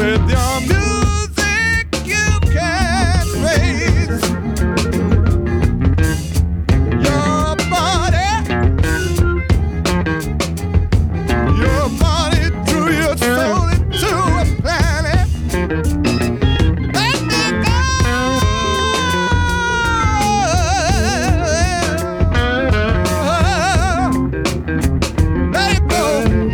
With your music you can raise your body through your soul into a planet. Let it go. Let it go.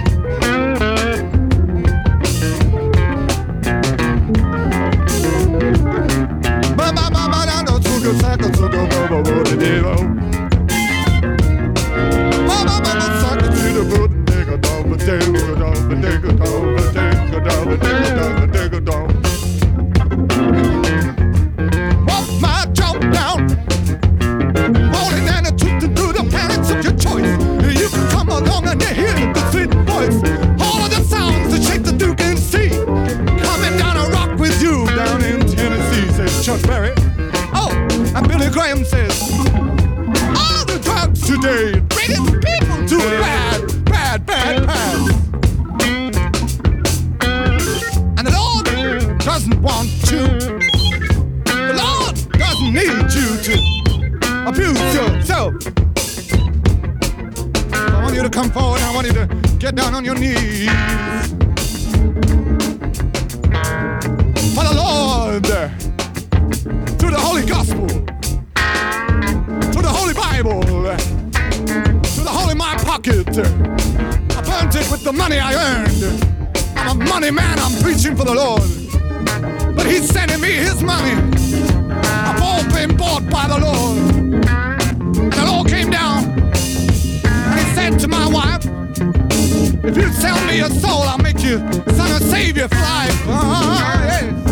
Walk my jaw down, rolling and a toot to the planets of your choice. You can come along and you hear the sweet voice. All of the sounds that shake the Duke and sea. Coming down a rock with you down in Tennessee, says Chuck Berry. Oh, and Billy Graham says, all the drugs today bringing people to a bad, bad, bad path. And the Lord doesn't want you. The Lord doesn't need you to abuse yourself. I want you to come forward. I want you to get down on your knees for the Lord, through the Holy Gospel, through the Holy Bible, through the Holy My Pocket. I burnt it with the money I earned. I'm a money man, I'm preaching for the Lord. But he's sending me his money. I've all been bought by the Lord. And the Lord came down and he said to my wife, if you sell me your soul, I'll make you son or savior for life. Yeah.